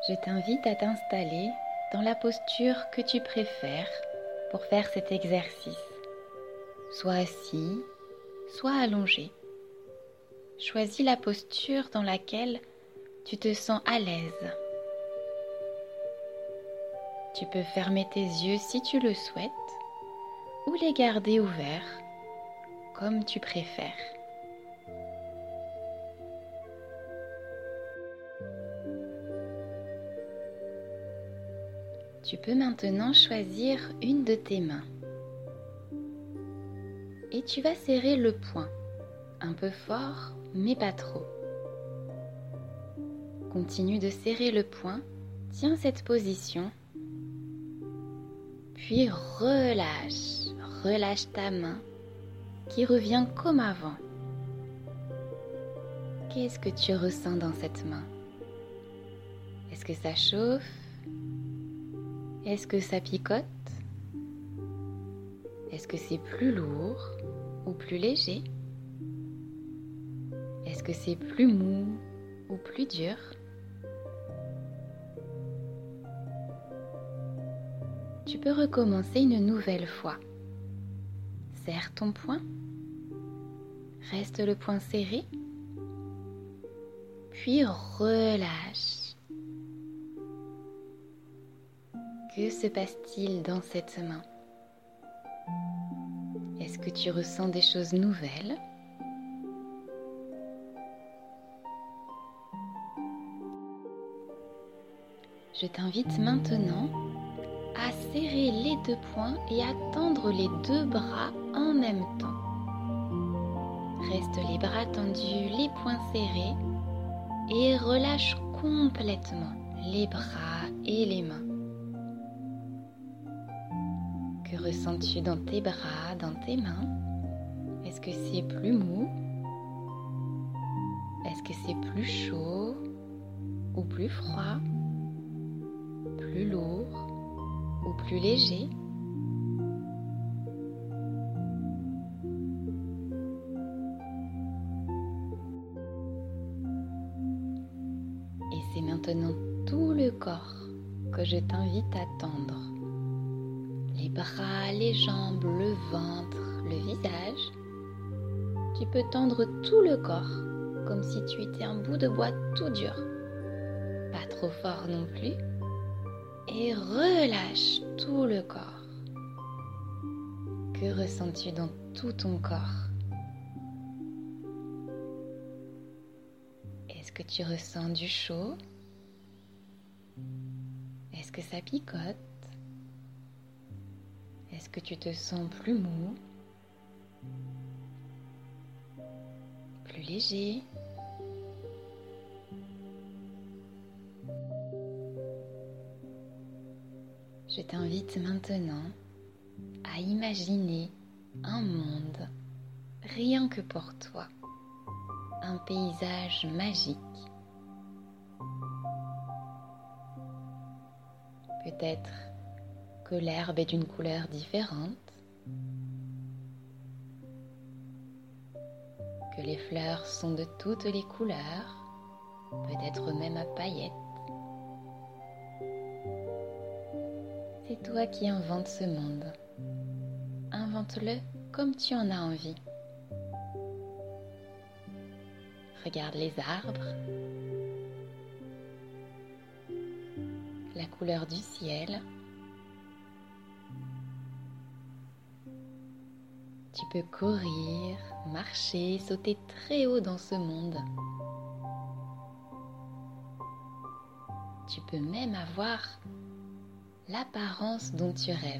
Je t'invite à t'installer dans la posture que tu préfères pour faire cet exercice. Soit assis, soit allongé. Choisis la posture dans laquelle tu te sens à l'aise. Tu peux fermer tes yeux si tu le souhaites ou les garder ouverts comme tu préfères. Tu peux maintenant choisir une de tes mains et tu vas serrer le poing, un peu fort mais pas trop. Continue de serrer le poing, tiens cette position, puis relâche ta main qui revient comme avant. Qu'est-ce que tu ressens dans cette main? Est-ce que ça chauffe? Est-ce que ça picote? Est-ce que c'est plus lourd ou plus léger? Est-ce que c'est plus mou ou plus dur? Tu peux recommencer une nouvelle fois. Serre ton poing. Reste le poing serré. Puis relâche. Que se passe-t-il dans cette main? Est-ce que tu ressens des choses nouvelles? Je t'invite maintenant à serrer les deux poings et à tendre les deux bras en même temps. Reste les bras tendus, les poings serrés et relâche complètement les bras et les mains. Que ressens-tu dans tes bras, dans tes mains? Est-ce que c'est plus mou? Est-ce que c'est plus chaud ou plus froid? Plus lourd ou plus léger? Et c'est maintenant tout le corps que je t'invite à tendre. Les bras, les jambes, le ventre, le visage. Tu peux tendre tout le corps, comme si tu étais un bout de bois tout dur. Pas trop fort non plus. Et relâche tout le corps. Que ressens-tu dans tout ton corps? Est-ce que tu ressens du chaud? Est-ce que ça picote? Est-ce que tu te sens plus mou? Plus léger? Je t'invite maintenant à imaginer un monde rien que pour toi, un paysage magique. Peut-être que l'herbe est d'une couleur différente, que les fleurs sont de toutes les couleurs, peut-être même à paillettes. C'est toi qui inventes ce monde. Invente-le comme tu en as envie. Regarde les arbres, la couleur du ciel. Tu peux courir, marcher, sauter très haut dans ce monde. Tu peux même avoir l'apparence dont tu rêves.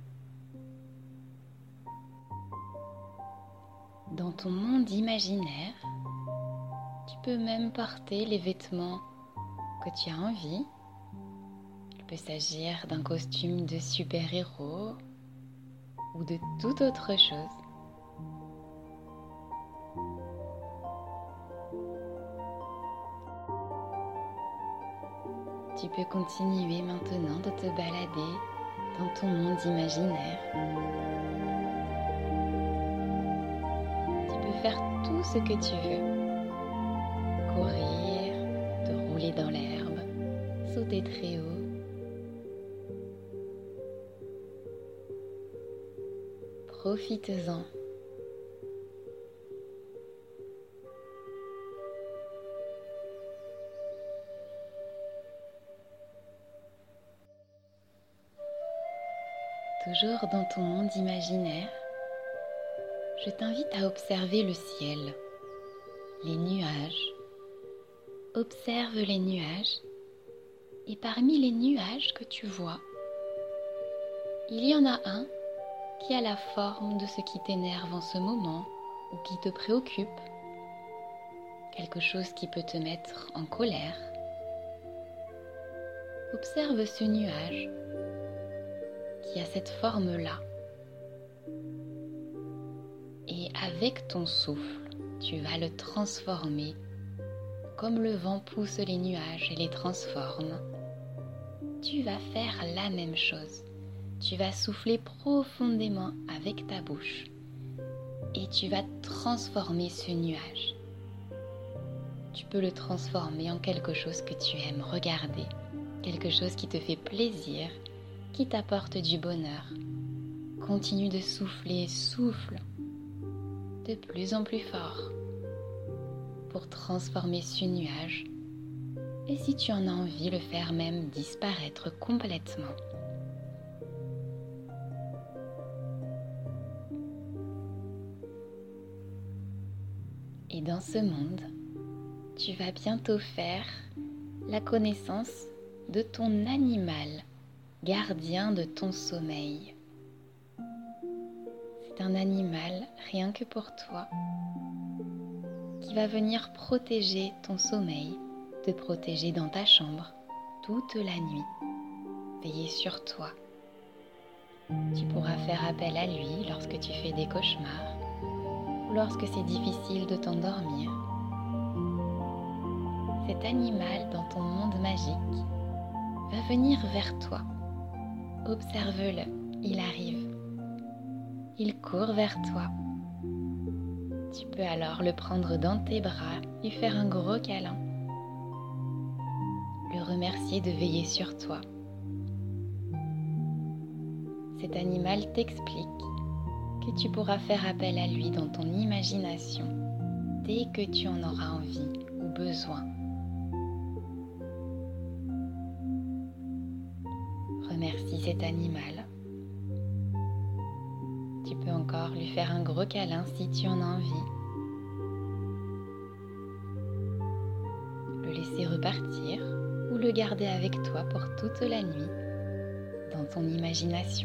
Dans ton monde imaginaire, tu peux même porter les vêtements que tu as envie. Il peut s'agir d'un costume de super-héros ou de toute autre chose. Tu peux continuer maintenant de te balader dans ton monde imaginaire. Tu peux faire tout ce que tu veux. Courir, te rouler dans l'herbe, sauter très haut. Profites-en. Toujours dans ton monde imaginaire, je t'invite à observer le ciel, les nuages. Observe les nuages et parmi les nuages que tu vois, il y en a un qui a la forme de ce qui t'énerve en ce moment ou qui te préoccupe, quelque chose qui peut te mettre en colère. Observe ce nuage qui a cette forme-là. Et avec ton souffle, tu vas le transformer. Comme le vent pousse les nuages et les transforme, tu vas faire la même chose. Tu vas souffler profondément avec ta bouche et tu vas transformer ce nuage. Tu peux le transformer en quelque chose que tu aimes regarder, quelque chose qui te fait plaisir, qui t'apporte du bonheur. Continue de souffler, souffle de plus en plus fort pour transformer ce nuage et si tu en as envie, le faire même disparaître complètement. Et dans ce monde, tu vas bientôt faire la connaissance de ton animal, gardien de ton sommeil. C'est un animal rien que pour toi qui va venir protéger ton sommeil, te protéger dans ta chambre toute la nuit, veiller sur toi. Tu pourras faire appel à lui lorsque tu fais des cauchemars ou lorsque c'est difficile de t'endormir. Cet animal dans ton monde magique va venir vers toi. Observe-le, il arrive. Il court vers toi. Tu peux alors le prendre dans tes bras, lui faire un gros câlin, le remercier de veiller sur toi. Cet animal t'explique que tu pourras faire appel à lui dans ton imagination dès que tu en auras envie ou besoin. Remercie cet animal. Tu peux encore lui faire un gros câlin si tu en as envie. Le laisser repartir ou le garder avec toi pour toute la nuit dans ton imagination.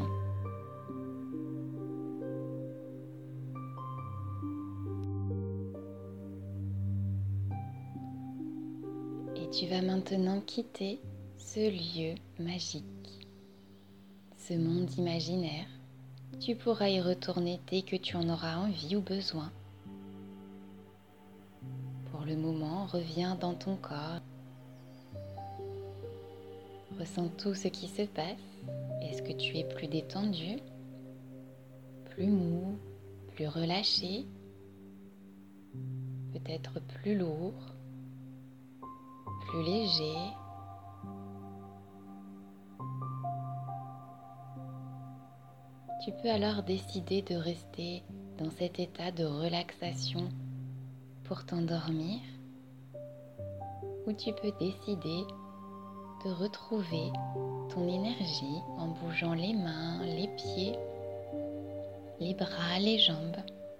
Et tu vas maintenant quitter ce lieu magique, ce monde imaginaire. Tu pourras y retourner dès que tu en auras envie ou besoin. Pour le moment, reviens dans ton corps. Ressens tout ce qui se passe. Est-ce que tu es plus détendu, plus mou, plus relâché, peut-être plus lourd, plus léger? Tu peux alors décider de rester dans cet état de relaxation pour t'endormir ou tu peux décider de retrouver ton énergie en bougeant les mains, les pieds, les bras, les jambes.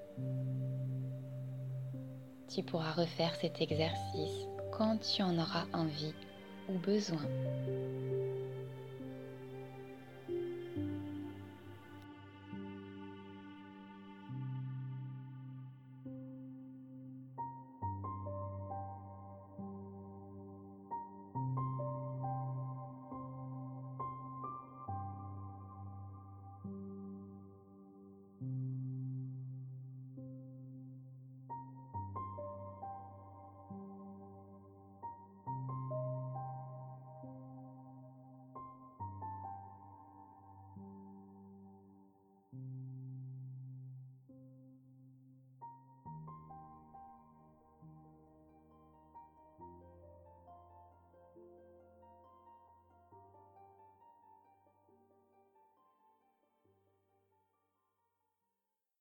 Tu pourras refaire cet exercice quand tu en auras envie ou besoin.